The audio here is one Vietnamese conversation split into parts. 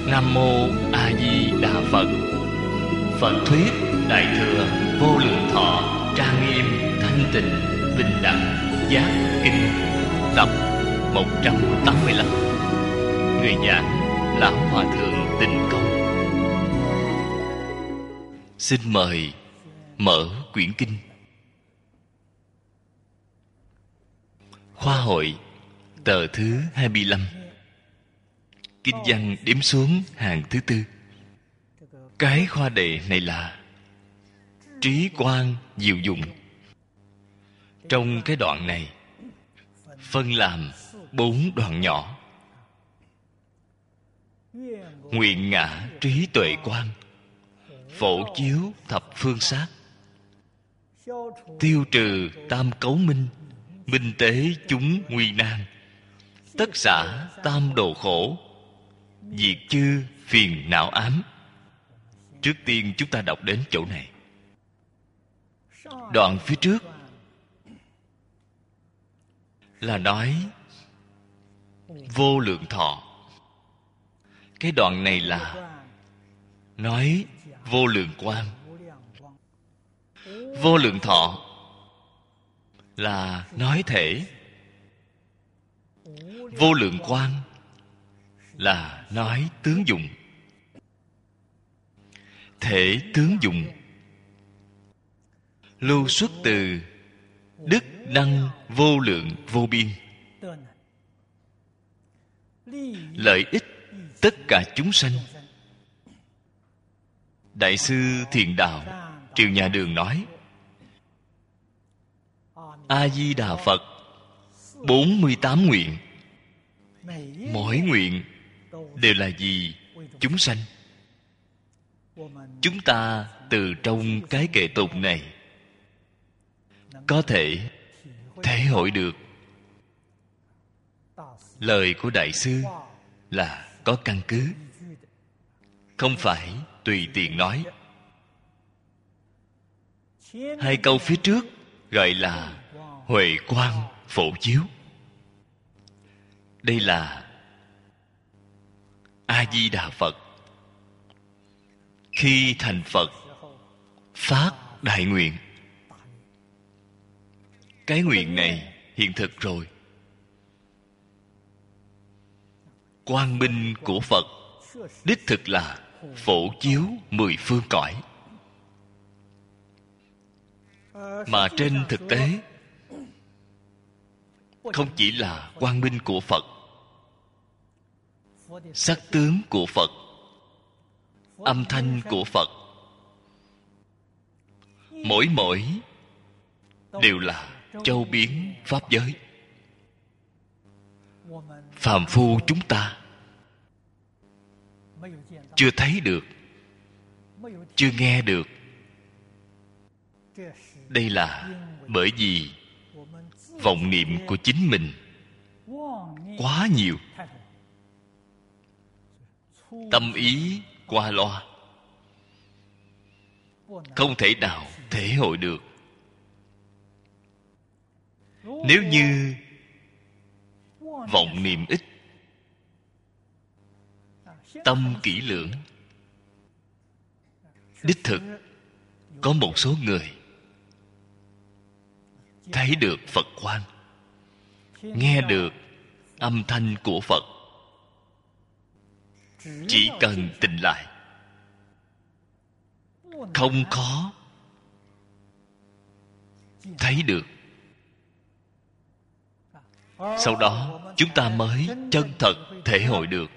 Nam mô A Di Đà Phật. Phật thuyết Đại thừa Vô Lượng Thọ Trang Nghiêm Thanh Tịnh Bình Đẳng Giác Kinh tập 185. Người giảng Lão Hòa Thượng Tịnh Công. Xin mời mở quyển kinh. Khoa hội tờ thứ 25. Kinh văn đếm xuống hàng thứ tư. Cái khoa đề này là trí quang diệu dụng. Trong cái đoạn này phân làm 4 đoạn nhỏ. Nguyện ngã trí tuệ quang, phổ chiếu thập phương sát, tiêu trừ tam cấu minh, minh tế chúng nguy nan, tất xả tam đồ khổ, diệt chư phiền não ám. Trước tiên chúng ta đọc đến chỗ này. Đoạn phía trước là nói vô lượng thọ. Cái đoạn này là nói vô lượng quang. Vô lượng thọ là nói thể. Vô lượng quang là nói tướng dụng. Thể tướng dụng lưu xuất từ đức năng vô lượng vô biên, lợi ích tất cả chúng sanh. Đại sư Thiền Đạo Triều Nhà Đường nói: A Di Đà Phật 48 nguyện, mỗi nguyện đều là vì chúng sanh. Chúng ta từ trong cái kệ tụng này có thể thể hội được lời của Đại sư là có căn cứ, không phải tùy tiện nói. Hai câu phía trước gọi là huệ quang phổ chiếu. Đây là A Di Đà Phật khi thành Phật phát đại nguyện. Cái nguyện này hiện thực rồi. Quang minh của Phật đích thực là phổ chiếu 10 phương cõi. Mà trên thực tế không chỉ là quang minh của Phật, sắc tướng của Phật, âm thanh của Phật, mỗi đều là châu biến pháp giới. Phàm phu chúng ta chưa thấy được, chưa nghe được. Đây là bởi vì vọng niệm của chính mình quá nhiều, tâm ý qua loa, không thể nào thể hội được. Nếu như vọng niệm ít, tâm kỹ lưỡng, đích thực có một số người thấy được Phật quang, nghe được âm thanh của Phật. Chỉ cần tỉnh lại, không khó thấy được. Sau đó chúng ta mới chân thật thể hội được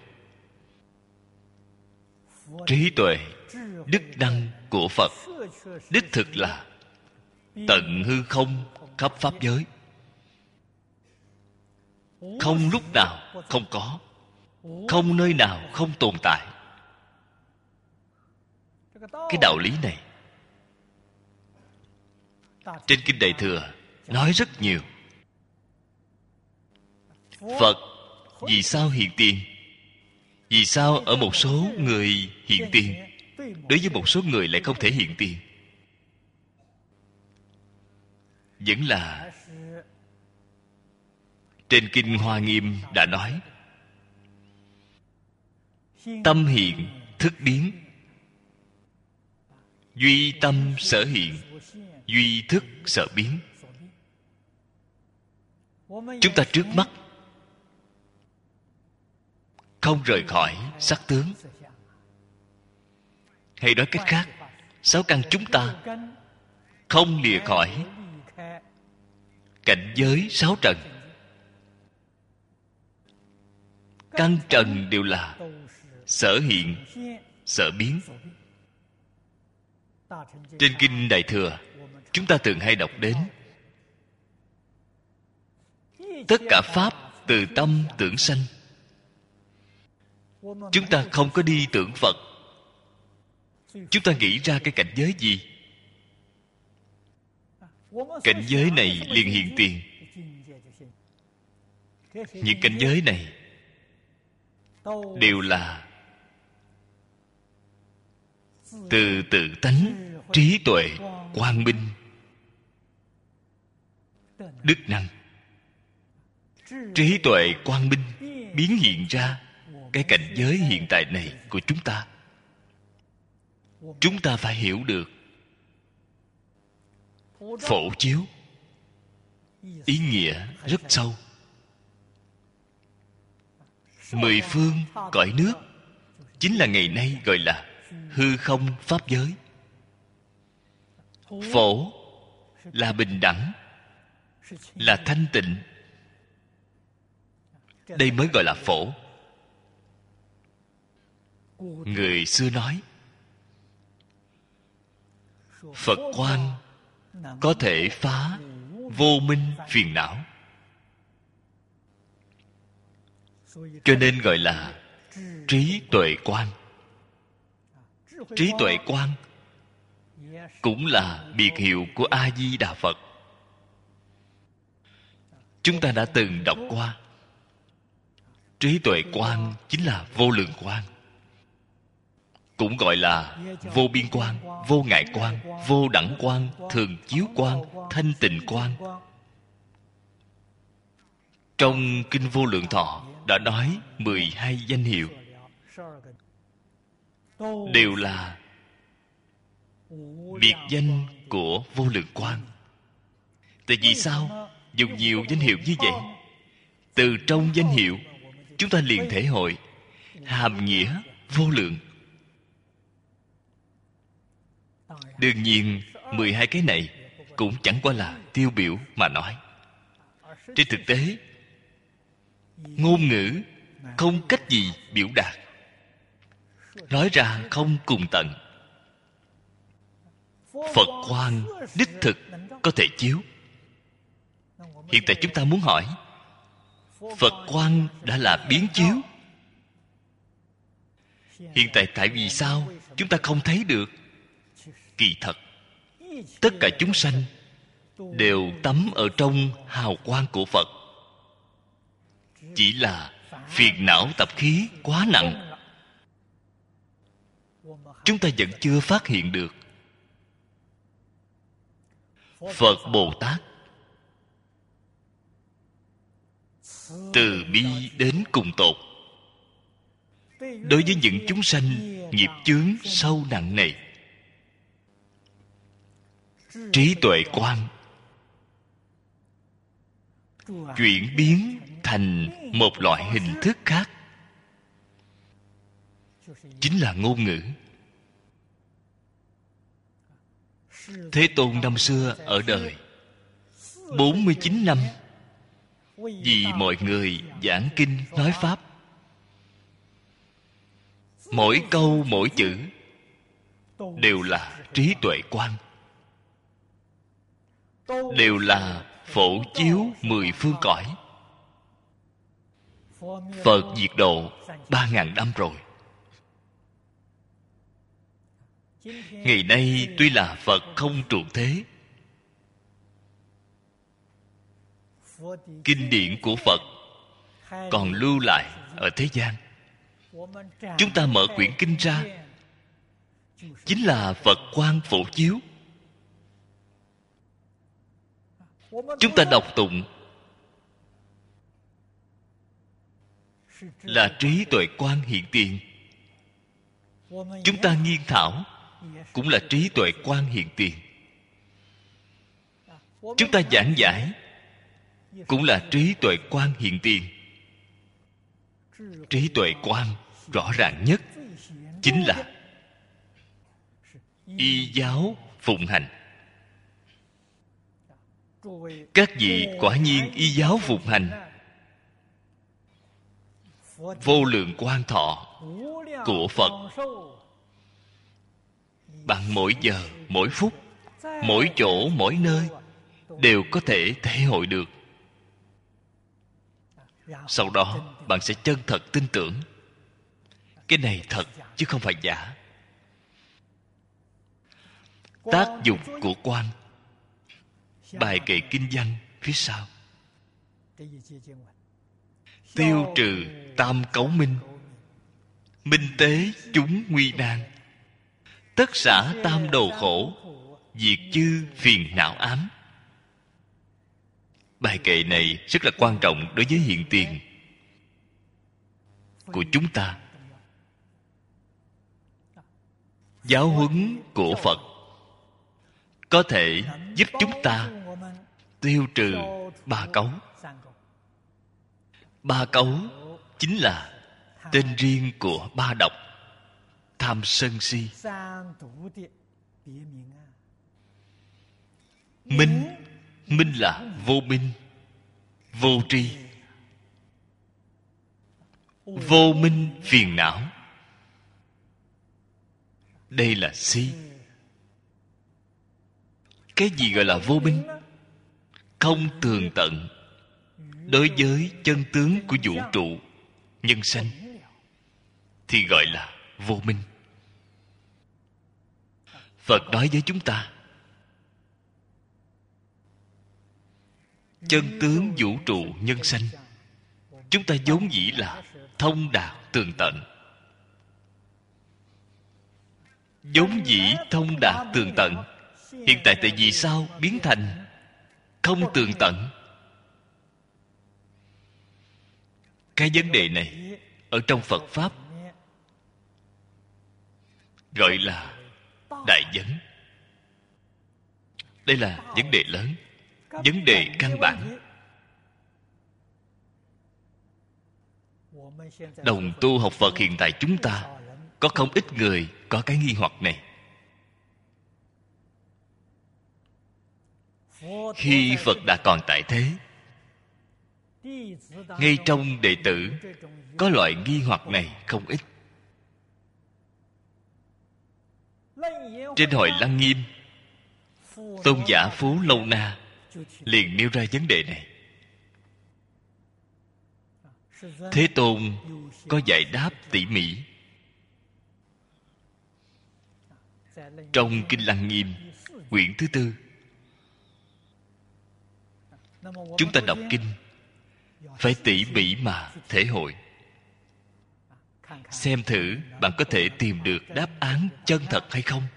trí tuệ, đức năng của Phật đích thực là tận hư không khắp pháp giới, không lúc nào không có, không nơi nào không tồn tại. Cái đạo lý này trên Kinh Đại Thừa nói rất nhiều. Phật vì sao hiện tiền? Vì sao ở một số người hiện tiền, đối với một số người lại không thể hiện tiền? Vẫn là trên Kinh Hoa Nghiêm đã nói: tâm hiện thức biến. Duy tâm sở hiện, duy thức sở biến. Chúng ta trước mắt không rời khỏi sắc tướng. Hay nói cách khác, sáu căn chúng ta không lìa khỏi cảnh giới sáu trần. Căn trần đều là sở hiện, sở biến. Trên kinh Đại Thừa, chúng ta thường hay đọc đến: tất cả pháp từ tâm tưởng sanh. Chúng ta không có đi tưởng Phật. Chúng ta nghĩ ra cái cảnh giới gì? Cảnh giới này liền hiện tiền. Những cảnh giới này đều là từ tự tánh trí tuệ quang minh đức năng. Trí tuệ quang minh biến hiện ra cái cảnh giới hiện tại này của chúng ta. Chúng ta phải hiểu được. Phổ chiếu ý nghĩa rất sâu. Mười phương cõi nước chính là ngày nay gọi là hư không pháp giới. Phổ là bình đẳng, là thanh tịnh. Đây mới gọi là phổ. Người xưa nói Phật quang có thể phá vô minh phiền não, cho nên gọi là trí tuệ quang. Trí tuệ quang cũng là biệt hiệu của A Di Đà Phật. Chúng ta đã từng đọc qua. Trí tuệ quang chính là vô lượng quang, cũng gọi là vô biên quang, vô ngại quang, vô đẳng quang, thường chiếu quang, thanh tịnh quang. Trong Kinh Vô Lượng Thọ đã nói 12 danh hiệu đều là biệt danh của vô lượng quang. Tại vì sao dùng nhiều danh hiệu như vậy? Từ trong danh hiệu chúng ta liền thể hội hàm nghĩa vô lượng. Đương nhiên 12 cái này cũng chẳng qua là tiêu biểu mà nói. Trên thực tế, ngôn ngữ không cách gì biểu đạt, nói ra không cùng tận. Phật quang đích thực có thể chiếu. Hiện tại chúng ta muốn hỏi, Phật quang đã là biến chiếu. Hiện tại vì sao chúng ta không thấy được? Kỳ thật, tất cả chúng sanh đều tắm ở trong hào quang của Phật. Chỉ là phiền não tập khí quá nặng, chúng ta vẫn chưa phát hiện được. Phật Bồ Tát từ bi đến cùng tột. Đối với những chúng sanh nghiệp chướng sâu nặng này, trí tuệ quang chuyển biến thành một loại hình thức khác, chính là ngôn ngữ. Thế Tôn năm xưa ở đời 49 năm vì mọi người giảng kinh nói pháp. Mỗi câu mỗi chữ đều là trí tuệ quang, đều là phổ chiếu mười phương cõi. Phật diệt độ 3.000 năm rồi. Ngày nay tuy là Phật không trụ thế, kinh điển của Phật còn lưu lại ở thế gian. Chúng ta mở quyển kinh ra, chính là Phật quang phổ chiếu. Chúng ta đọc tụng là trí tuệ quang hiện tiền. chúng ta nghiên thảo cũng là trí tuệ quan hiện tiền. Chúng ta giảng giải cũng là trí tuệ quan hiện tiền. Trí tuệ quan rõ ràng nhất chính là y giáo phụng hành. Các vị quả nhiên y giáo phụng hành, vô lượng quan thọ của Phật bằng mỗi giờ, mỗi phút, mỗi chỗ, mỗi nơi đều có thể thể hội được. Sau đó bạn sẽ chân thật tin tưởng cái này thật chứ không phải giả. Tác dụng của quan. Bài kệ kinh văn phía sau: tiêu trừ tam cấu minh, minh tế chúng nguy nan, tất xả tam đồ khổ, diệt chư phiền não ám. Bài kệ này rất là quan trọng đối với hiện tiền của chúng ta. Giáo huấn của Phật có thể giúp chúng ta tiêu trừ ba cấu. Ba cấu chính là tên riêng của ba độc: tham sân si. Minh, minh là vô minh, vô tri. Vô minh phiền não, đây là si. Cái gì gọi là vô minh? Không tường tận đối với chân tướng của vũ trụ nhân sanh thì gọi là vô minh. Phật nói với chúng ta, chân tướng vũ trụ nhân sanh chúng ta vốn dĩ là thông đạt tường tận. Vốn dĩ thông đạt tường tận, hiện tại tại vì sao biến thành không tường tận? Cái vấn đề này ở trong Phật Pháp gọi là đại vấn. Đây là vấn đề lớn, vấn đề căn bản. Đồng tu học Phật hiện tại chúng ta có không ít người có cái nghi hoặc này. Khi Phật đã còn tại thế, ngay trong đệ tử có loại nghi hoặc này không ít. Trên hội Lăng Nghiêm, Tôn giả Phú Lâu Na liền nêu ra vấn đề này. Thế Tôn có giải đáp tỉ mỉ. Trong Kinh Lăng Nghiêm quyển thứ 4, chúng ta đọc kinh phải tỉ mỉ mà thể hội, xem thử bạn có thể tìm được đáp án chân thật hay không.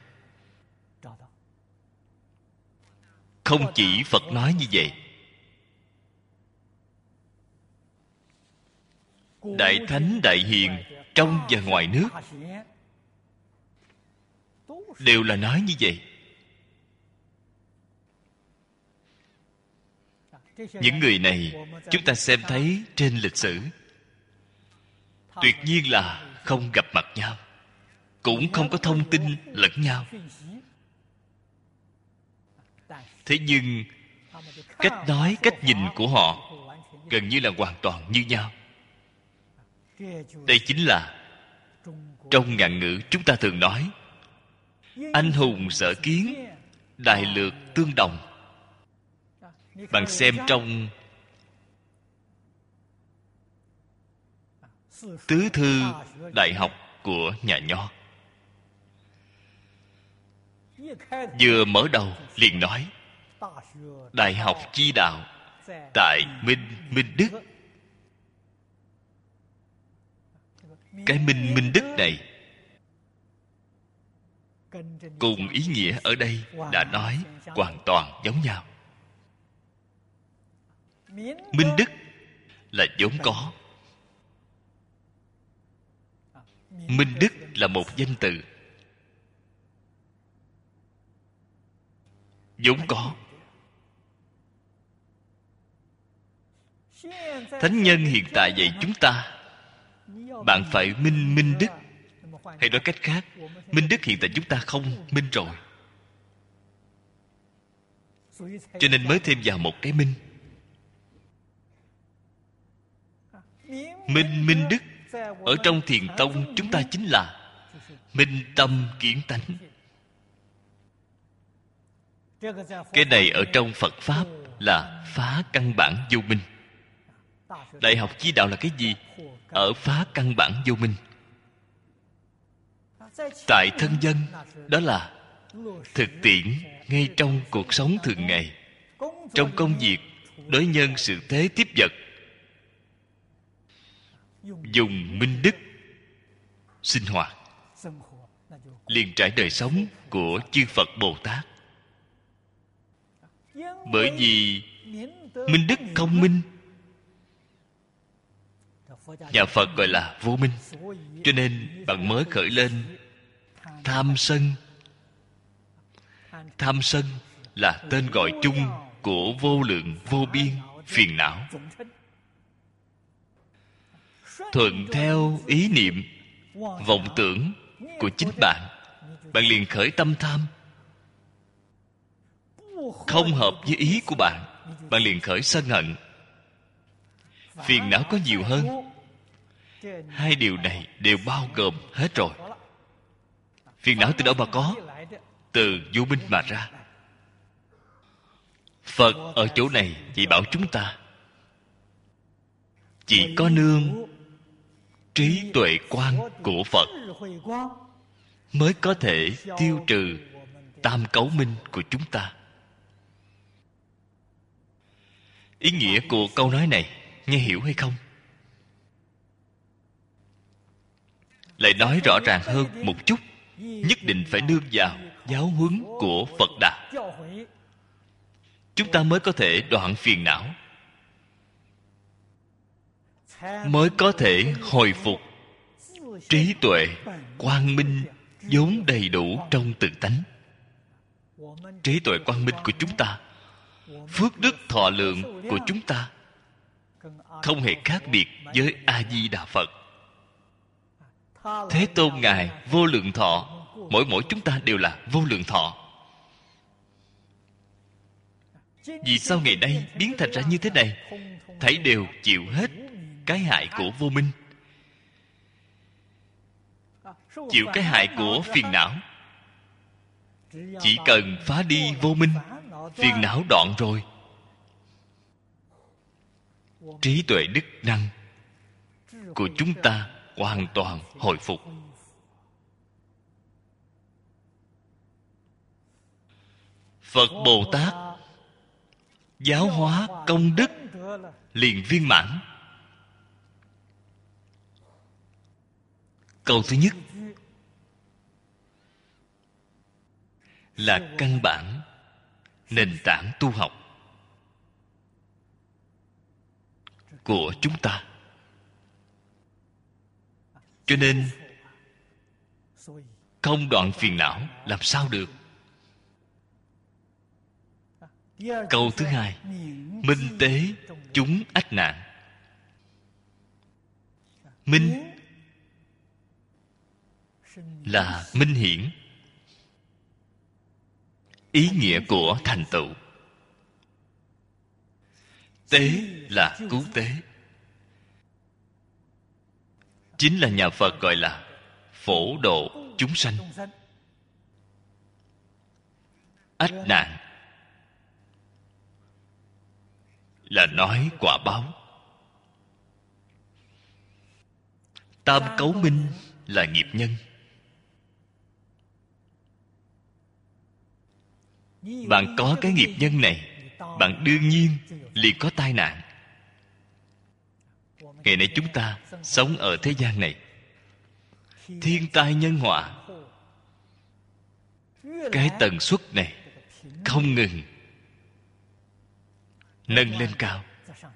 Không chỉ Phật nói như vậy, Đại Thánh Đại Hiền trong và ngoài nước đều là nói như vậy. Những người này chúng ta xem thấy trên lịch sử tuyệt nhiên là không gặp mặt nhau, cũng không có thông tin lẫn nhau. Thế nhưng cách nói, cách nhìn của họ gần như là hoàn toàn như nhau. Đây chính là trong ngạn ngữ chúng ta thường nói anh hùng sở kiến, đại lược tương đồng. Bạn xem trong tứ thư đại học của nhà Nho, vừa mở đầu liền nói đại học chi đạo tại Minh Đức. Cái Minh Đức này cùng ý nghĩa ở đây đã nói hoàn toàn giống nhau. Minh Đức là vốn có. Minh đức là một danh từ vốn có. Thánh nhân hiện tại dạy chúng ta, bạn phải minh minh đức. Hay nói cách khác, minh đức hiện tại chúng ta không minh rồi, cho nên mới thêm vào một cái minh. Minh đức ở trong Thiền tông chúng ta chính là minh tâm kiến tánh. Cái này ở trong Phật Pháp là phá căn bản vô minh. Đại học Chi Đạo là cái gì? Ở phá căn bản vô minh. Tại thân dân, đó là thực tiễn ngay trong cuộc sống thường ngày, trong công việc, đối nhân sự thế tiếp vật, dùng minh đức sinh hoạt, liền trải đời sống của chư Phật Bồ Tát. Bởi vì minh đức không minh, nhà Phật gọi là vô minh, cho nên bạn mới khởi lên tham sân. Tham sân là tên gọi chung của vô lượng vô biên phiền não. Thuận theo ý niệm, vọng tưởng của chính bạn, bạn liền khởi tâm tham. Không hợp với ý của bạn, bạn liền khởi sân hận. Phiền não có nhiều hơn. Hai điều này đều bao gồm hết rồi. Phiền não từ đâu mà có? Từ vô minh mà ra. Phật ở chỗ này chỉ bảo chúng ta, chỉ có nương trí tuệ quang của Phật mới có thể tiêu trừ tam cấu minh của chúng ta. Ý nghĩa của câu nói này nghe hiểu hay không? Lại nói rõ ràng hơn một chút, nhất định phải nương vào giáo huấn của Phật Đà, chúng ta mới có thể đoạn phiền não, mới có thể hồi phục trí tuệ quang minh vốn đầy đủ trong tự tánh. Trí tuệ quang minh của chúng ta, phước đức thọ lượng của chúng ta không hề khác biệt với A Di Đà Phật. Thế Tôn Ngài vô lượng thọ, mỗi chúng ta đều là vô lượng thọ. Vì sao ngày nay biến thành ra như thế này? Thảy đều chịu hết cái hại của vô minh, chịu cái hại của phiền não. Chỉ cần phá đi vô minh, phiền não đoạn rồi, trí tuệ đức năng của chúng ta hoàn toàn hồi phục. Phật Bồ Tát giáo hóa công đức liền viên mãn. Câu thứ nhất là căn bản nền tảng tu học của chúng ta. Cho nên không đoạn phiền não làm sao được? Câu thứ hai, minh tế chúng ách nạn. Minh là minh hiển, ý nghĩa của thành tựu. Tế là cứu tế, chính là nhà Phật gọi là phổ độ chúng sanh. Ách nạn là nói quả báo. Tam cấu minh là nghiệp nhân. Bạn có cái nghiệp nhân này, bạn đương nhiên liền có tai nạn. Ngày nay chúng ta sống ở thế gian này, thiên tai nhân họa, cái tần suất này không ngừng nâng lên cao.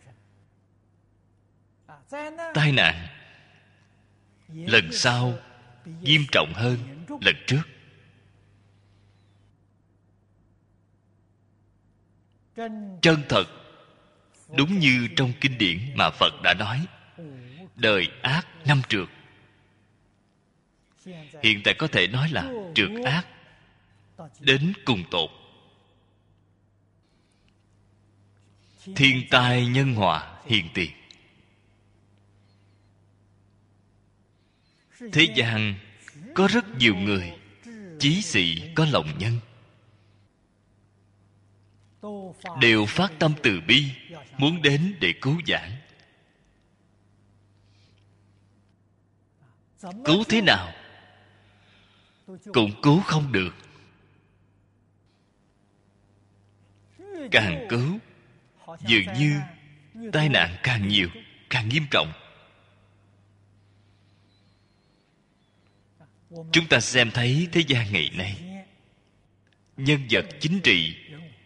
Tai nạn lần sau nghiêm trọng hơn lần trước. Chân thật, đúng như trong kinh điển mà Phật đã nói, đời ác năm trượt. Hiện tại có thể nói là trượt ác đến cùng tột. Thiên tai nhân họa hiện tiền. Thế gian có rất nhiều người chí sĩ có lòng nhân, đều phát tâm từ bi, muốn đến để cứu vãn. Cứu thế nào cũng cứu không được. Càng cứu, dường như tai nạn càng nhiều, càng nghiêm trọng. Chúng ta xem thấy thế gian ngày nay, nhân vật chính trị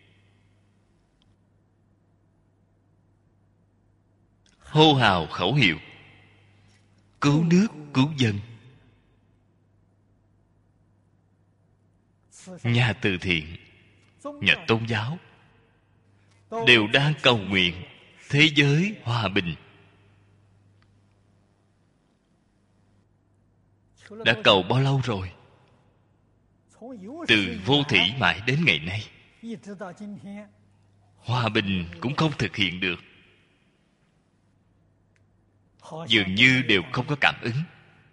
hô hào khẩu hiệu cứu nước cứu dân. Nhà từ thiện, nhà tôn giáo đều đang cầu nguyện thế giới hòa bình. Đã cầu bao lâu rồi? Từ vô thủy mãi đến ngày nay, hòa bình cũng không thực hiện được. Dường như đều không có cảm ứng.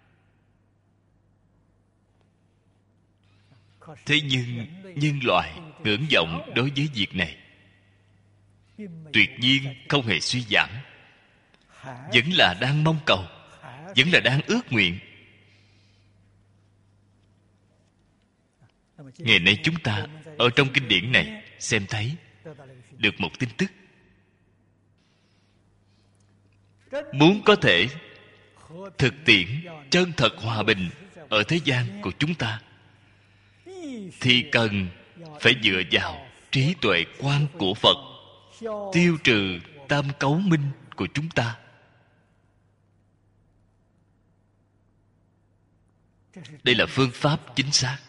Thế nhưng nhân loại ngưỡng vọng đối với việc này tuyệt nhiên không hề suy giảm, vẫn là đang mong cầu, vẫn là đang ước nguyện. Ngày nay chúng ta ở trong kinh điển này xem thấy được một tin tức. Muốn có thể thực tiễn chân thật hòa bình ở thế gian của chúng ta, thì cần phải dựa vào trí tuệ quan của Phật, tiêu trừ tam cấu minh của chúng ta. Đây là phương pháp chính xác.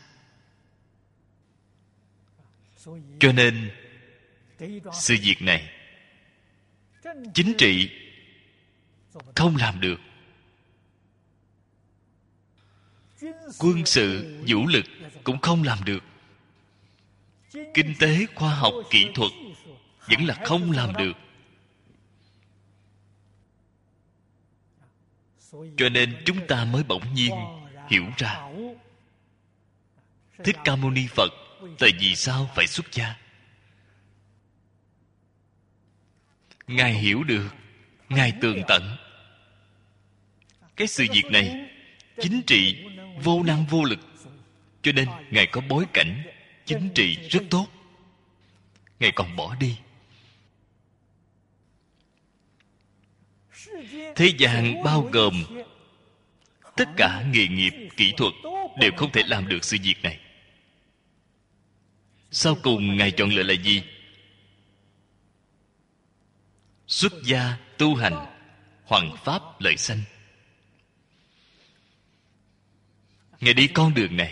Cho nên sự việc này chính trị không làm được, quân sự vũ lực cũng không làm được, kinh tế khoa học kỹ thuật vẫn là không làm được. Cho nên chúng ta mới bỗng nhiên hiểu ra Thích Ca Mâu Ni Phật tại vì sao phải xuất gia. Ngài hiểu được, Ngài tường tận cái sự việc này chính trị vô năng vô lực, cho nên Ngài có bối cảnh chính trị rất tốt, Ngài còn bỏ đi. Thế gian bao gồm tất cả nghề nghiệp kỹ thuật đều không thể làm được sự việc này. Sau cùng Ngài chọn lựa là gì? Xuất gia tu hành, hoằng pháp lợi sanh. Ngài đi con đường này.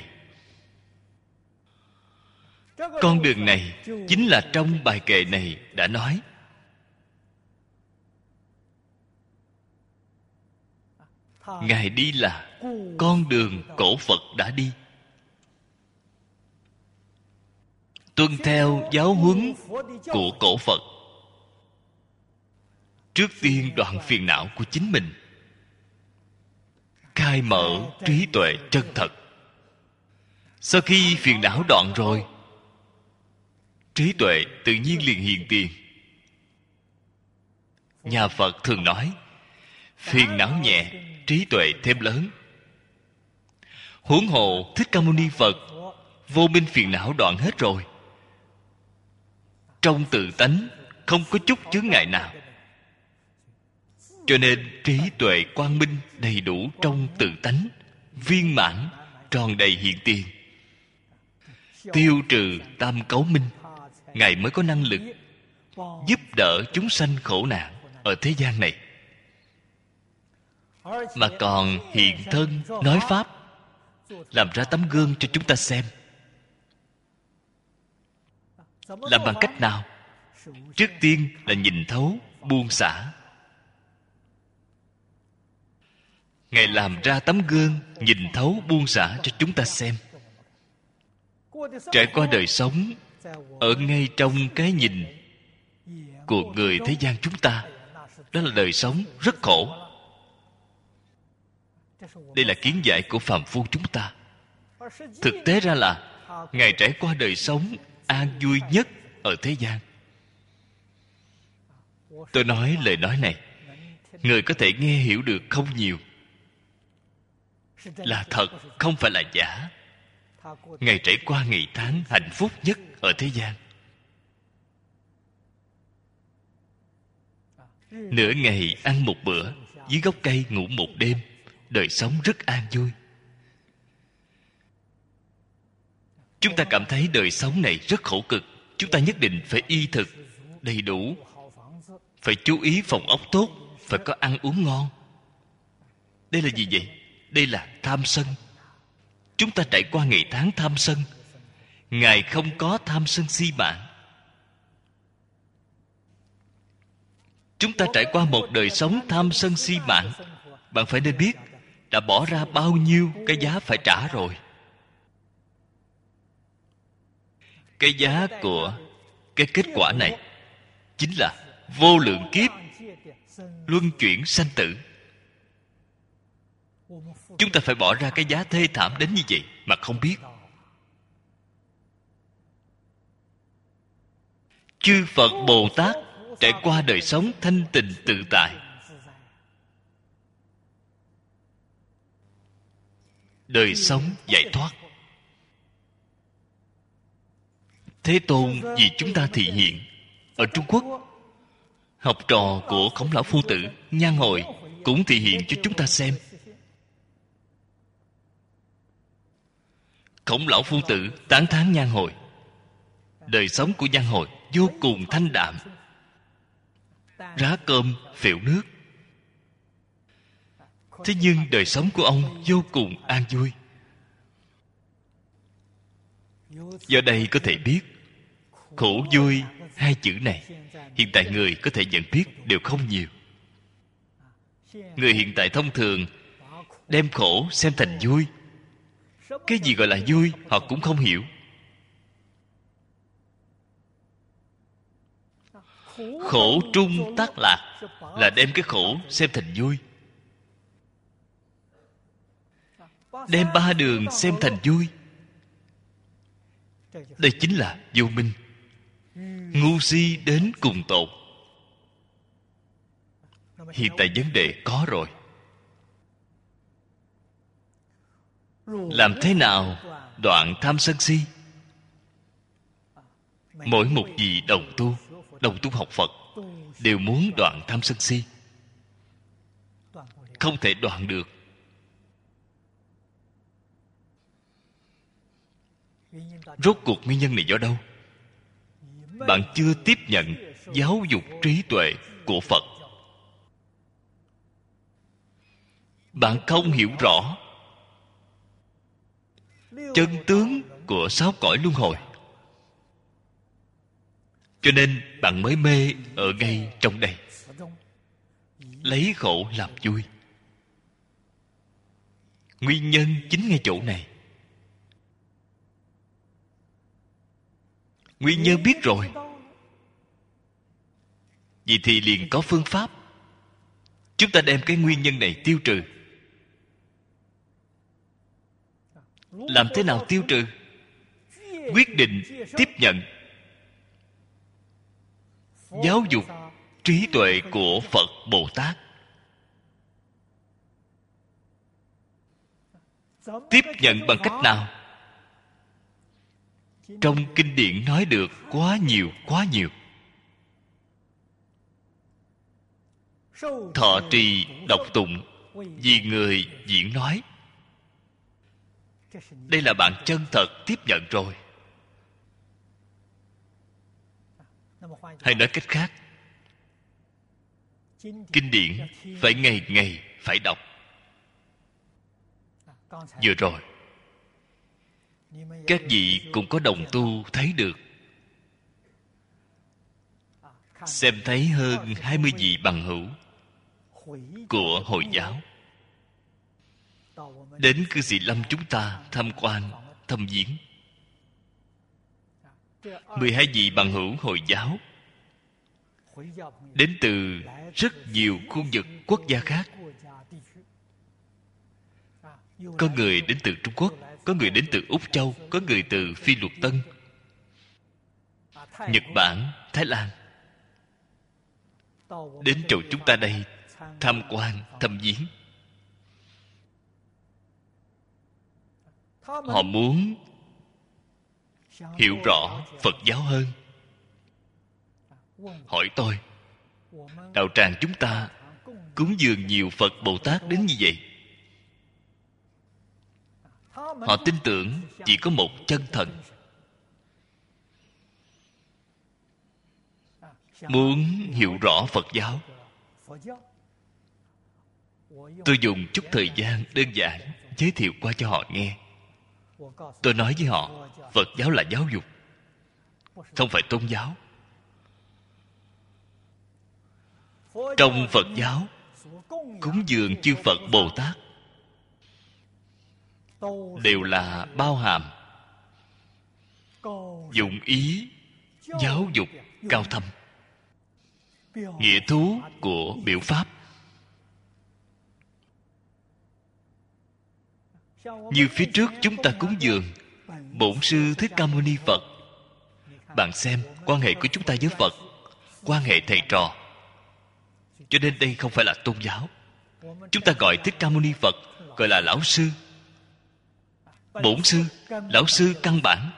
Con đường này chính là trong bài kệ này đã nói. Ngài đi là con đường cổ Phật đã đi, tuân theo giáo huấn của cổ Phật. Trước tiên đoạn phiền não của chính mình, khai mở trí tuệ chân thật. Sau khi phiền não đoạn rồi, trí tuệ tự nhiên liền hiện tiền. Nhà Phật thường nói, phiền não nhẹ, trí tuệ thêm lớn. Huống hồ Thích Ca Mâu Ni Phật vô minh phiền não đoạn hết rồi, trong tự tánh không có chút chướng ngại nào, cho nên trí tuệ quang minh đầy đủ trong tự tánh, viên mãn tròn đầy hiện tiền, tiêu trừ tam cấu minh. Ngài mới có năng lực giúp đỡ chúng sanh khổ nạn ở thế gian này, mà còn hiện thân nói pháp, làm ra tấm gương cho chúng ta xem. Làm bằng cách nào? Trước tiên là nhìn thấu, buông xả. Ngài làm ra tấm gương nhìn thấu buông xả cho chúng ta xem. Trải qua đời sống ở ngay trong cái nhìn của người thế gian chúng ta, đó là đời sống rất khổ. Đây là kiến giải của phàm phu chúng ta. Thực tế ra là Ngài trải qua đời sống an vui nhất ở thế gian. Tôi nói lời nói này, người có thể nghe hiểu được không nhiều. Là thật, không phải là giả. Ngài trải qua ngày tháng hạnh phúc nhất ở thế gian. Nửa ngày ăn một bữa, dưới gốc cây ngủ một đêm. Đời sống rất an vui. Chúng ta cảm thấy đời sống này rất khổ cực. Chúng ta nhất định phải y thực, đầy đủ, phải chú ý phòng ốc tốt, phải có ăn uống ngon. Đây là gì vậy? Đây là tham sân. Chúng ta trải qua ngày tháng tham sân. Ngài không có tham sân si mạng. Chúng ta trải qua một đời sống tham sân si mạng. Bạn phải nên biết đã bỏ ra bao nhiêu cái giá phải trả rồi. Cái giá của cái kết quả này chính là vô lượng kiếp luân chuyển sanh tử. Chúng ta phải bỏ ra cái giá thê thảm đến như vậy mà không biết. Chư Phật Bồ Tát trải qua đời sống thanh tịnh tự tại. Đời sống giải thoát. Thế Tôn vì chúng ta thị hiện. Ở Trung Quốc, học trò của Khổng Lão Phu Tử Nhan Hồi cũng thị hiện cho chúng ta xem. Khổng Lão Phu Tử tán thán Nhan Hồi. Đời sống của Nhan Hồi vô cùng thanh đạm. Rá cơm, phễu nước. Thế nhưng đời sống của ông vô cùng an vui. Do đây có thể biết, khổ vui hai chữ này hiện tại người có thể nhận biết đều không nhiều. Người hiện tại thông thường đem khổ xem thành vui. Cái gì gọi là vui họ cũng không hiểu. Khổ trung tác lạc là đem cái khổ xem thành vui. Đem ba đường xem thành vui. Đây chính là vô minh. Ngu si đến cùng tột. Hiện tại vấn đề có rồi. Làm thế nào đoạn tham sân si? Mỗi một vị đồng tu học Phật đều muốn đoạn tham sân si. Không thể đoạn được. Rốt cuộc nguyên nhân này do đâu? Bạn chưa tiếp nhận giáo dục trí tuệ của Phật. Bạn không hiểu rõ chân tướng của sáu cõi luân hồi. Cho nên bạn mới mê ở ngay trong đây, lấy khổ làm vui. Nguyên nhân chính ngay chỗ này. Nguyên nhân biết rồi, vậy thì liền có phương pháp. Chúng ta đem cái nguyên nhân này tiêu trừ. Làm thế nào tiêu trừ? Quyết định tiếp nhận giáo dục trí tuệ của Phật Bồ Tát. Tiếp nhận bằng cách nào? Trong kinh điển nói được quá nhiều, quá nhiều. Thọ trì đọc tụng, vì người diễn nói. Đây là bạn chân thật tiếp nhận rồi. Hay nói cách khác, kinh điển phải ngày ngày phải đọc. Vừa rồi các vị cũng có đồng tu thấy được. Xem thấy hơn 20 vị bằng hữu của Hồi giáo đến cư sĩ Lâm chúng ta tham quan, thăm viếng. 12 vị bằng hữu Hồi giáo đến từ rất nhiều khu vực quốc gia khác. Có người đến từ Trung Quốc, có người đến từ Úc Châu, có người từ Phi Luật Tân, Nhật Bản, Thái Lan, đến chỗ chúng ta đây tham quan, thăm viếng. Họ muốn hiểu rõ Phật giáo hơn. Hỏi tôi, đạo tràng chúng ta cúng dường nhiều Phật Bồ Tát đến như vậy. Họ tin tưởng chỉ có một chân thần. Muốn hiểu rõ Phật giáo, tôi dùng chút thời gian đơn giản giới thiệu qua cho họ nghe. Tôi nói với họ, Phật giáo là giáo dục, không phải tôn giáo. Trong Phật giáo, cúng dường chư Phật Bồ Tát đều là bao hàm dụng ý giáo dục cao thâm, nghĩa thú của biểu pháp. Như phía trước chúng ta cúng dường Bổn Sư Thích Ca Mâu Ni Phật. Bạn xem quan hệ của chúng ta với Phật, quan hệ thầy trò. Cho nên đây không phải là tôn giáo. Chúng ta gọi Thích Ca Mâu Ni Phật gọi là lão sư, bổn sư, lão sư căn bản.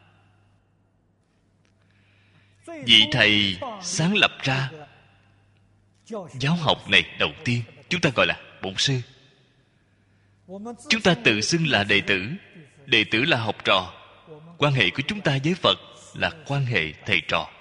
Vị thầy sáng lập ra giáo học này đầu tiên, chúng ta gọi là bổn sư. Chúng ta tự xưng là đệ tử, đệ tử là học trò. Quan hệ của chúng ta với Phật là quan hệ thầy trò.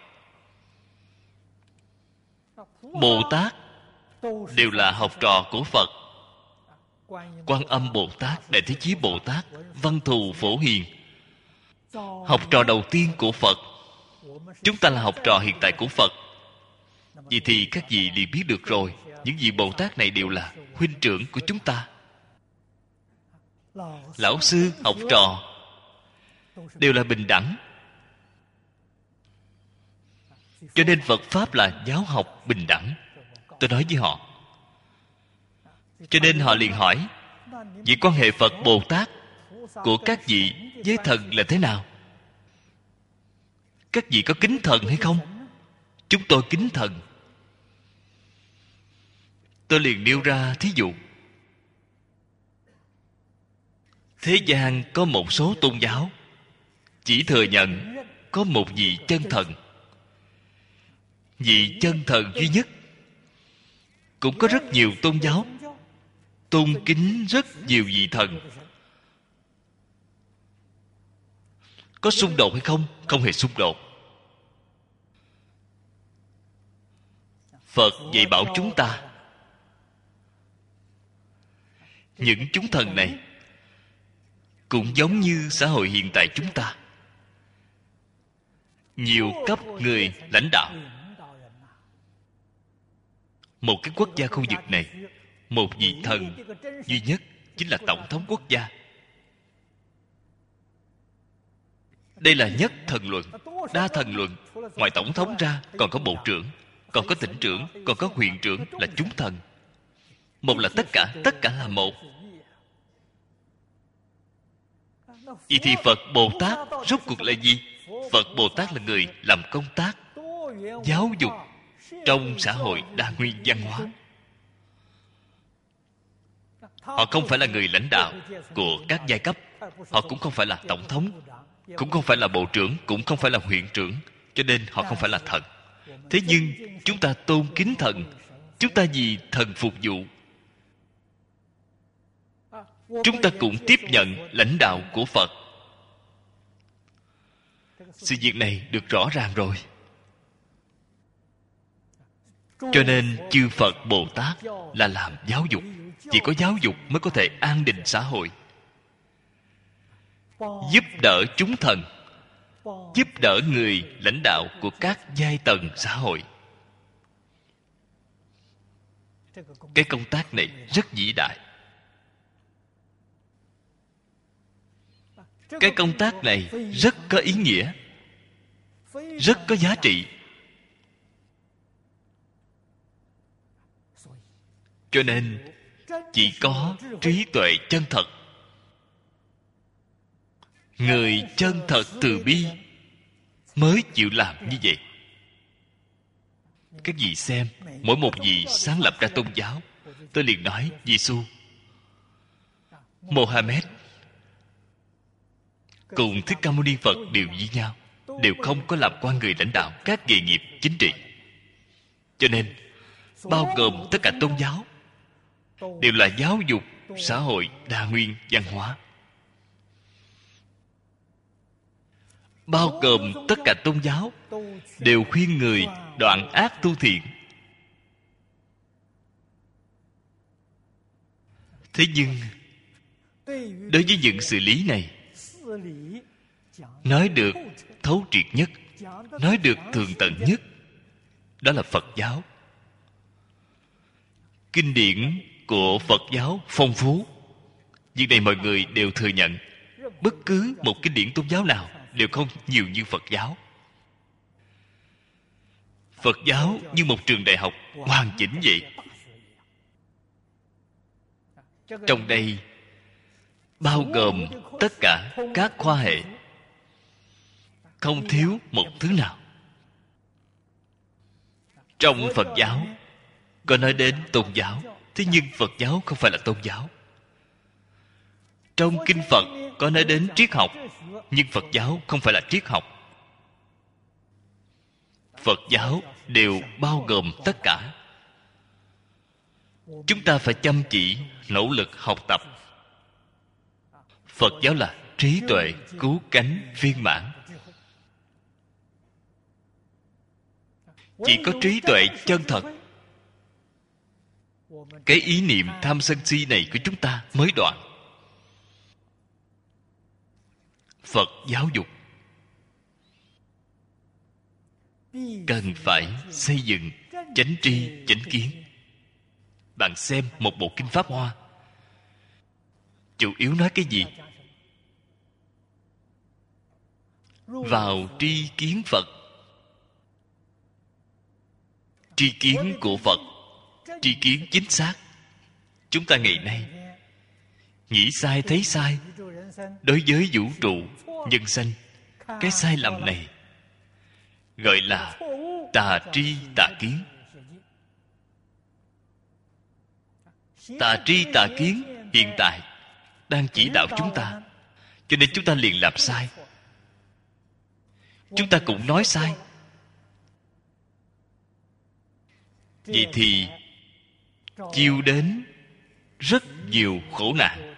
Bồ Tát đều là học trò của Phật. Quan Âm Bồ Tát, Đại Thế Chí Bồ Tát, Văn Thù Phổ Hiền, học trò đầu tiên của Phật. Chúng ta là học trò hiện tại của Phật. Vậy thì các vị liền biết được rồi, những vị Bồ Tát này đều là huynh trưởng của chúng ta. Lão sư, học trò đều là bình đẳng. Cho nên Phật Pháp là giáo học bình đẳng. Tôi nói với họ. Cho nên họ liền hỏi, vậy quan hệ Phật Bồ Tát của các vị với thần là thế nào? Các vị có kính thần hay không? Chúng tôi kính thần. Tôi liền nêu ra thí dụ. Thế gian có một số tôn giáo chỉ thừa nhận có một vị chân thần. Vị chân thần duy nhất. Cũng có rất nhiều tôn giáo tôn kính rất nhiều vị thần. Có xung đột hay không? Không hề xung đột. Phật dạy bảo chúng ta, những chúng thần này cũng giống như xã hội hiện tại chúng ta, nhiều cấp người lãnh đạo. Một cái quốc gia khu vực này, một vị thần duy nhất chính là tổng thống quốc gia. Đây là nhất thần luận. Đa thần luận, ngoài tổng thống ra còn có bộ trưởng, còn có tỉnh trưởng, còn có huyện trưởng là chúng thần. Một là tất cả là một. Vậy thì Phật Bồ Tát rốt cuộc là gì? Phật Bồ Tát là người làm công tác giáo dục trong xã hội đa nguyên văn hóa. Họ không phải là người lãnh đạo của các giai cấp. Họ cũng không phải là tổng thống, cũng không phải là bộ trưởng, cũng không phải là huyện trưởng. Cho nên họ không phải là thần. Thế nhưng chúng ta tôn kính thần. Chúng ta vì thần phục vụ. Chúng ta cũng tiếp nhận lãnh đạo của Phật. Sự việc này được rõ ràng rồi. Cho nên chư Phật Bồ Tát là làm giáo dục. Chỉ có giáo dục mới có thể an định xã hội. giúp đỡ chúng thần, giúp đỡ người lãnh đạo của các giai tầng xã hội. Cái công tác này rất vĩ đại. Cái công tác này rất có ý nghĩa, rất có giá trị. Cho nên chỉ có trí tuệ chân thật, người chân thật từ bi mới chịu làm như vậy. Các vị xem, mỗi một vị sáng lập ra tôn giáo, tôi liền nói Giêsu, Mohammed cùng Thích Ca Mâu Ni Phật đều như nhau, đều không có làm quan người lãnh đạo các nghề nghiệp chính trị. Cho nên bao gồm tất cả tôn giáo đều là giáo dục xã hội đa nguyên văn hóa. Bao gồm tất cả tôn giáo đều khuyên người đoạn ác tu thiện. Thế nhưng đối với những sự lý này, nói được thấu triệt nhất, nói được tường tận nhất, đó là Phật giáo. Kinh điển của Phật giáo phong phú, việc này mọi người đều thừa nhận. Bất cứ một kinh điển tôn giáo nào đều không nhiều như Phật giáo. Phật giáo như một trường đại học hoàn chỉnh vậy. Trong đây bao gồm tất cả các khoa hệ, không thiếu một thứ nào. Trong Phật giáo có nói đến tôn giáo, thế nhưng Phật giáo không phải là tôn giáo. Trong kinh Phật có nói đến triết học, nhưng Phật giáo không phải là triết học. Phật giáo đều bao gồm tất cả. Chúng ta phải chăm chỉ nỗ lực học tập. Phật giáo là trí tuệ cứu cánh viên mãn. Chỉ có trí tuệ chân thật, cái ý niệm tham sân si này của chúng ta mới đoạn. Phật giáo dục cần phải xây dựng chánh tri chánh kiến. Bạn xem một bộ kinh Pháp Hoa, chủ yếu nói cái gì? Vào tri kiến Phật. Tri kiến của Phật, tri kiến chính xác. Chúng ta ngày nay nghĩ sai thấy sai. Đối với vũ trụ nhân sanh, cái sai lầm này gọi là tà tri tà kiến. Tà tri tà kiến hiện tại đang chỉ đạo chúng ta, cho nên chúng ta liền làm sai. Chúng ta cũng nói sai. Vậy thì chiêu đến rất nhiều khổ nạn.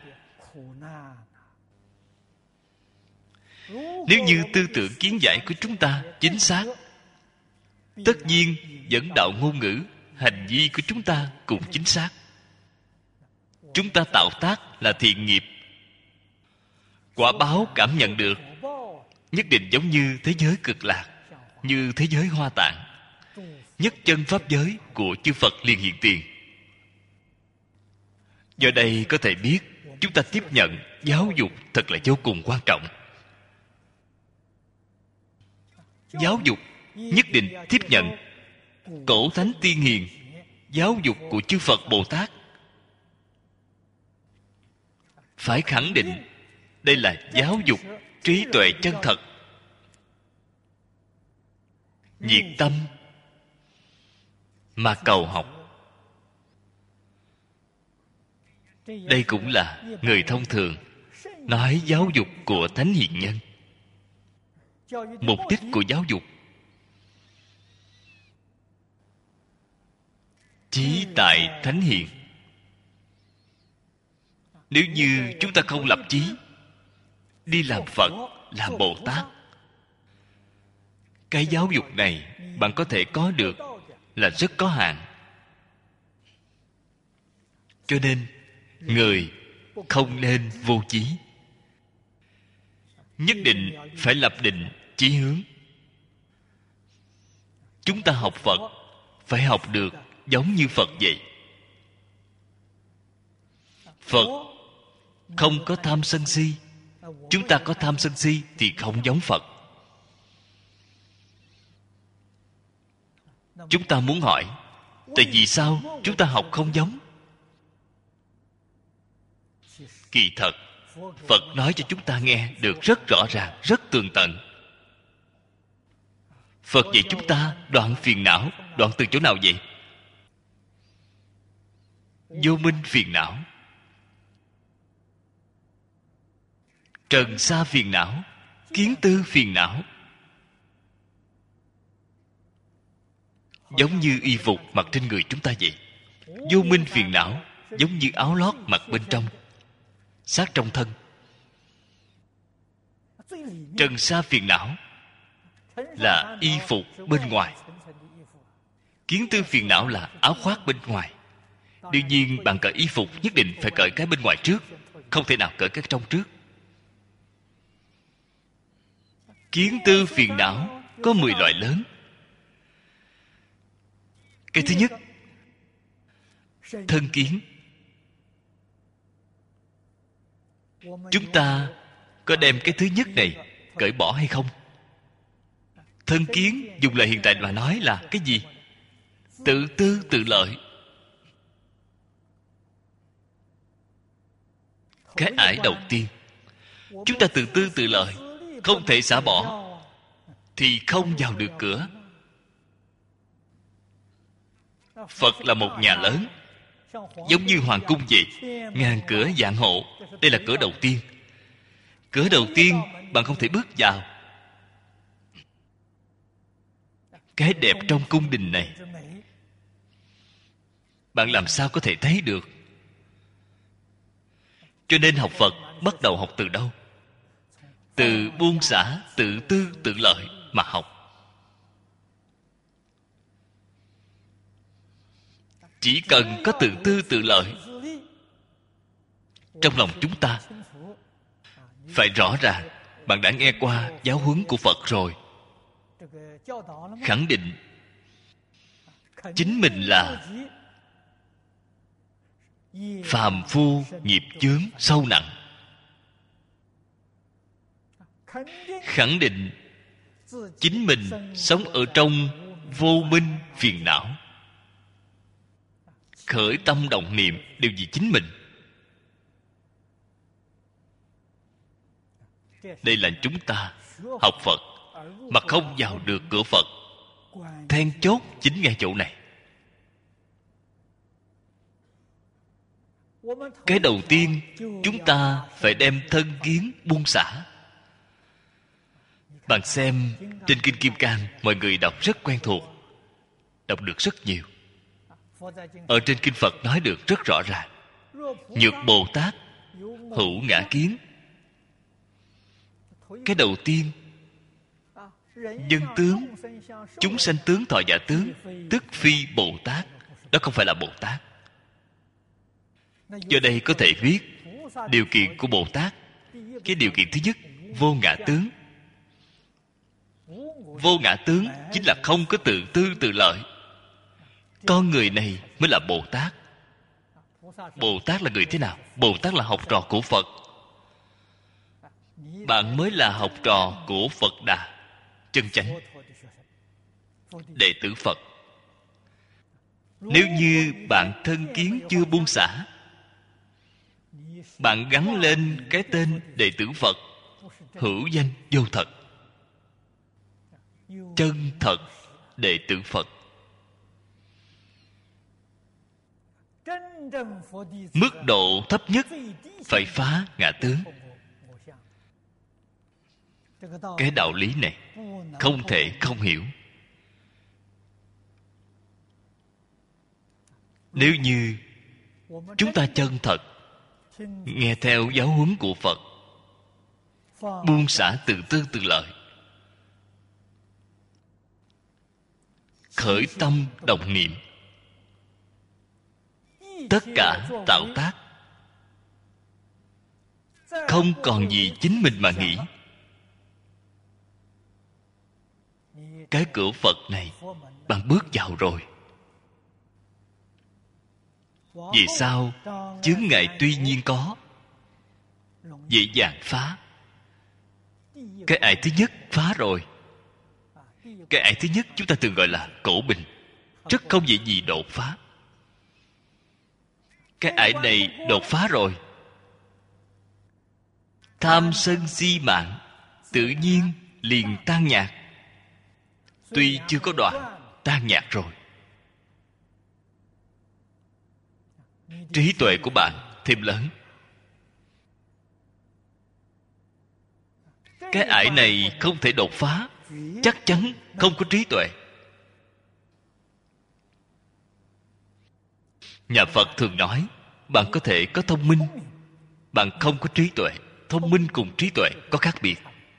Nếu như tư tưởng kiến giải của chúng ta chính xác, tất nhiên dẫn đạo ngôn ngữ, hành vi của chúng ta cũng chính xác. Chúng ta tạo tác là thiện nghiệp, quả báo cảm nhận được nhất định giống như thế giới Cực Lạc, như thế giới Hoa Tạng. Nhất chân pháp giới của chư Phật liền hiện tiền. Do đây có thể biết chúng ta tiếp nhận giáo dục thật là vô cùng quan trọng. Giáo dục nhất định tiếp nhận cổ thánh tiên hiền, giáo dục của chư Phật Bồ Tát. Phải khẳng định đây là giáo dục trí tuệ chân thật, nhiệt tâm mà cầu học. Đây cũng là người thông thường nói giáo dục của thánh hiền nhân. Mục đích của giáo dục chí tại thánh hiền. Nếu như chúng ta không lập chí, đi làm Phật, làm Bồ Tát, cái giáo dục này bạn có thể có được là rất có hạn. Cho nên người không nên vô chí. nhất định phải lập định chí hướng. Chúng ta học Phật phải học được giống như Phật vậy. Phật không có tham sân si. Chúng ta có tham sân si thì không giống Phật. Chúng ta muốn hỏi, tại vì sao chúng ta học không giống? Kỳ thật, Phật nói cho chúng ta nghe được rất rõ ràng, rất tường tận. Phật dạy chúng ta đoạn phiền não. Đoạn từ chỗ nào vậy? Vô minh phiền não, trần sa phiền não, kiến tư phiền não. Giống như y phục mặc trên người chúng ta vậy. Vô minh phiền não giống như áo lót mặc bên trong, sát trong thân. Trần sa phiền não là y phục bên ngoài. Kiến tư phiền não là áo khoác bên ngoài. Đương nhiên bạn cởi y phục nhất định phải cởi cái bên ngoài trước, không thể nào cởi cái trong trước. Kiến tư phiền não có 10 loại lớn. Cái thứ nhất, thân kiến. Chúng ta có đem cái thứ nhất này cởi bỏ hay không? Thân kiến dùng lời hiện tại mà nói là cái gì? Tự tư tự lợi. Cái ải đầu tiên, chúng ta tự tư tự lợi, không thể xả bỏ, thì không vào được cửa. Phật là một nhà lớn, giống như hoàng cung vậy, ngàn cửa vạn hộ. Đây là cửa đầu tiên. Cửa đầu tiên bạn không thể bước vào. Cái đẹp trong cung đình này bạn làm sao có thể thấy được? Cho nên học Phật bắt đầu học từ đâu? Từ buông xả, tự tư, tự lợi mà học. Chỉ cần có tự tư, tự lợi, trong lòng chúng ta phải rõ ràng. Bạn đã nghe qua giáo huấn của Phật rồi. Khẳng định chính mình là phàm phu nghiệp chướng sâu nặng. Khẳng định chính mình sống ở trong vô minh phiền não. Khởi tâm động niệm đều vì chính mình. Đây là chúng ta học Phật mà không vào được cửa Phật. Then chốt chính ngay chỗ này. Cái đầu tiên chúng ta phải đem thân kiến buông xả. Bạn xem trên Kinh Kim Cang, mọi người đọc rất quen thuộc, đọc được rất nhiều. Ở trên Kinh Phật nói được rất rõ ràng. Nhược Bồ Tát hữu ngã kiến. Cái đầu tiên, nhân tướng, chúng sanh tướng thọ giả tướng, tức phi Bồ Tát. Đó không phải là Bồ Tát. Do đây có thể viết điều kiện của Bồ Tát. Cái điều kiện thứ nhất, vô ngã tướng. Vô ngã tướng chính là không có tự tư tự lợi. Con người này mới là Bồ Tát. Bồ Tát là người thế nào? Bồ Tát là học trò của Phật. Bạn mới là học trò của Phật Đà chân chánh, đệ tử Phật. Nếu như bạn thân kiến chưa buông xả, bạn gắn lên cái tên đệ tử Phật, hữu danh vô thật, chân thật đệ tử Phật. Mức độ thấp nhất phải phá ngã tướng. Cái đạo lý này không thể không hiểu. Nếu như chúng ta chân thật nghe theo giáo huấn của Phật, buông xả tự tư tự lợi, khởi tâm động niệm, tất cả tạo tác, không còn gì chính mình mà nghĩ, cái cửa Phật này bạn bước vào rồi. Vì sao? Chướng ngại tuy nhiên có, dễ dàng phá. Cái ải thứ nhất phá rồi. Cái ải thứ nhất chúng ta thường gọi là cổ bình, rất không dễ gì đột phá. Cái ải này đột phá rồi, tham sân si mạng tự nhiên liền tan nhạt. Tuy chưa có đoạn, tan nhạt rồi. Trí tuệ của bạn thêm lớn. Cái ải này không thể đột phá, chắc chắn không có trí tuệ. Nhà Phật thường nói, bạn có thể có thông minh, bạn không có trí tuệ. Thông minh cùng trí tuệ có khác biệt.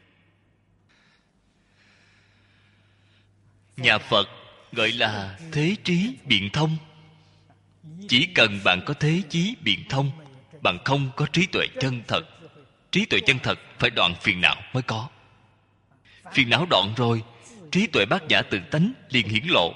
Nhà Phật gọi là thế trí biện thông. Chỉ cần bạn có thế trí biện thông, bạn không có trí tuệ chân thật. Trí tuệ chân thật phải đoạn phiền não mới có. Phiền não đoạn rồi, trí tuệ bát nhã tự tánh liền hiển lộ.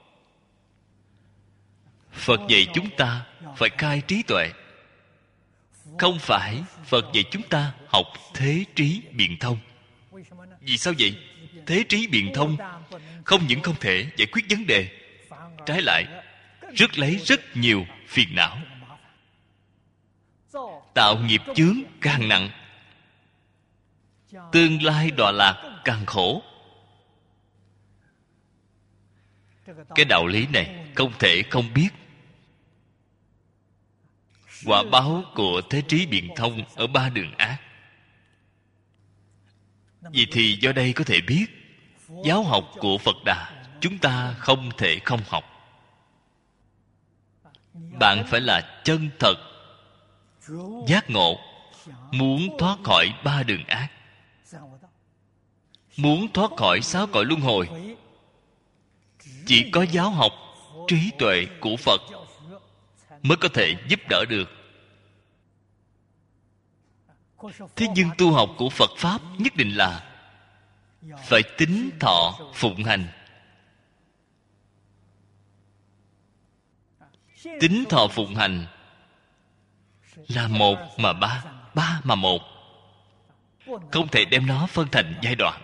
Phật dạy chúng ta phải khai trí tuệ. Không phải Phật dạy chúng ta học thế trí biện thông. Vì sao vậy? Thế trí biện thông không những không thể giải quyết vấn đề, trái lại rước lấy rất nhiều phiền não, tạo nghiệp chướng càng nặng, tương lai đọa lạc càng khổ. Cái đạo lý này không thể không biết. Quả báo của thế trí biện thông ở ba đường ác. Vì thì do đây có thể biết, giáo học của Phật Đà chúng ta không thể không học. Bạn phải là chân thật giác ngộ, muốn thoát khỏi ba đường ác, muốn thoát khỏi sáu cõi luân hồi. Chỉ có giáo học trí tuệ của Phật mới có thể giúp đỡ được. Thế nhưng tu học của Phật Pháp nhất định là phải tín thọ phụng hành. Tín thọ phụng hành là một mà ba, ba mà một. Không thể đem nó phân thành giai đoạn.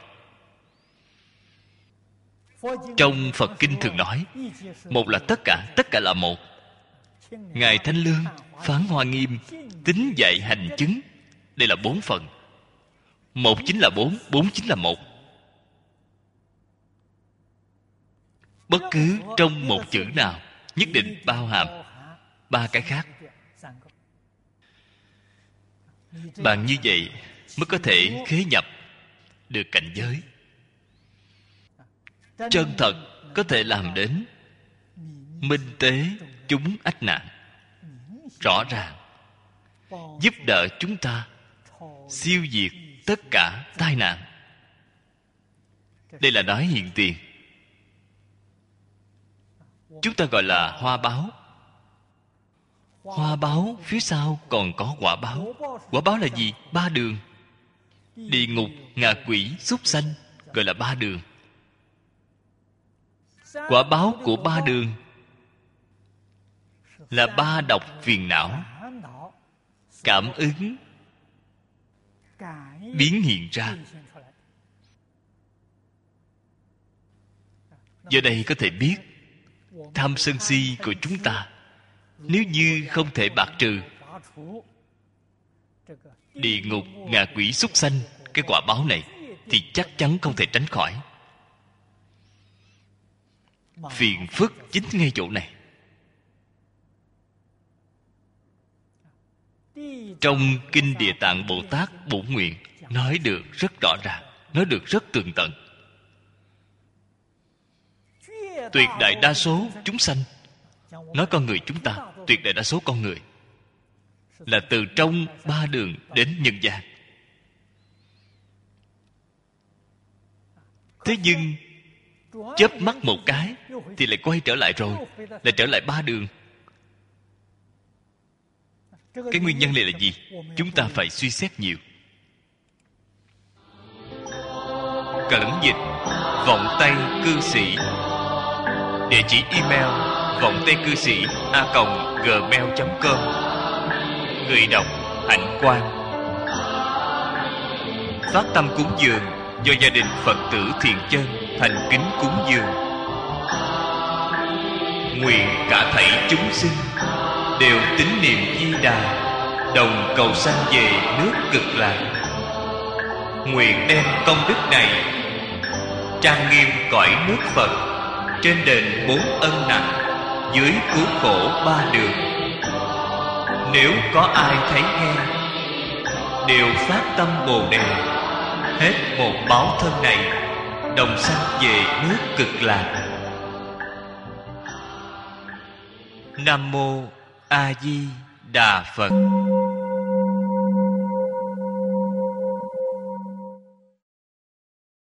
Trong Phật Kinh thường nói, một là tất cả là một. Ngài Thanh Lương phán Hoa Nghiêm tín dạy hành chứng, đây là 4 phần. Một chính là 4, 4 chính là một. Bất cứ trong một chữ nào nhất định bao hàm 3 cái khác. Bạn như vậy mới có thể khế nhập được cảnh giới. Chân thật có thể làm đến minh tế chúng ách nạn, rõ ràng giúp đỡ chúng ta siêu diệt tất cả tai nạn. Đây là nói hiện tiền. Chúng ta gọi là hoa báo. Hoa báo phía sau còn có quả báo. Quả báo là gì? 3 đường. Địa ngục, ngạ quỷ, súc sanh gọi là 3 đường. Quả báo của 3 đường là 3 độc phiền não cảm ứng biến hiện ra. Do đây có thể biết tham sân si của chúng ta nếu như không thể bạc trừ, địa ngục, ngạ quỷ, súc sanh, cái quả báo này thì chắc chắn không thể tránh khỏi. Phiền phức chính ngay chỗ này. Trong Kinh Địa Tạng Bồ Tát Bổn Nguyện nói được rất rõ ràng, nói được rất tường tận. Tuyệt đại đa số chúng sanh, nói con người chúng ta, tuyệt đại đa số con người là từ trong 3 đường đến nhân gian. Thế nhưng chớp mắt một cái thì lại quay trở lại rồi, lại trở lại 3 đường. Cái nguyên nhân này là gì? Chúng ta phải suy xét nhiều. cẩn dịch vọng tây cư sĩ. Địa chỉ email vọng tây cư sĩ @gmail.com. Người đọc Hạnh Quang. Phát tâm cúng dường do gia đình Phật tử Thiện Chân thành kính cúng dường. Nguyện cả thảy chúng sinh đều tín niệm Di Đà, đồng cầu sanh về nước Cực Lạc. Nguyện đem công đức này trang nghiêm cõi nước Phật, trên đền 4 ân nặng, dưới cứu khổ 3 đường. Nếu có ai thấy nghe, đều phát tâm Bồ Đề, hết một báo thân này, đồng sanh về nước Cực Lạc. Nam mô A Di Đà Phật.